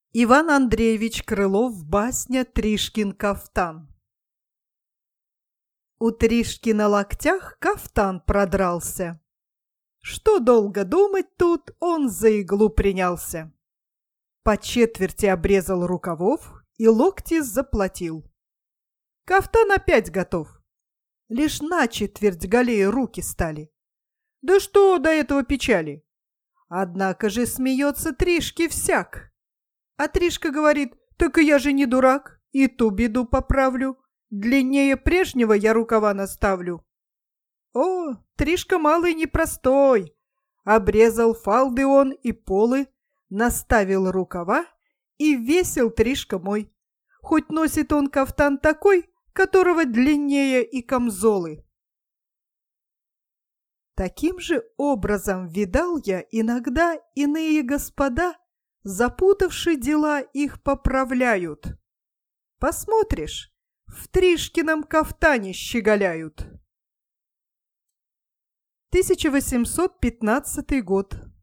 Иван Андреевич Крылов, басня «Тришкин кафтан». У Тришки на локтях кафтан продрался. Что долго думать тут, он за иглу принялся. По четверти обрезал рукавов и локти заплатил. Кафтан опять готов. Лишь на четверть голее руки стали. Да что до этого печали? Однако же смеется Тришки всяк. А Тришка говорит: так и я же не дурак, и ту беду поправлю. Длиннее прежнего я рукава наставлю. О, Тришка малый непростой. Обрезал фалды он и полы, наставил рукава, и весел Тришка мой. Хоть носит он кафтан такой, которого длиннее и камзолы. Таким же образом видал я иногда иные господа, запутавши дела, их поправляют. Посмотришь, в Тришкином кафтане щеголяют. 1815 год.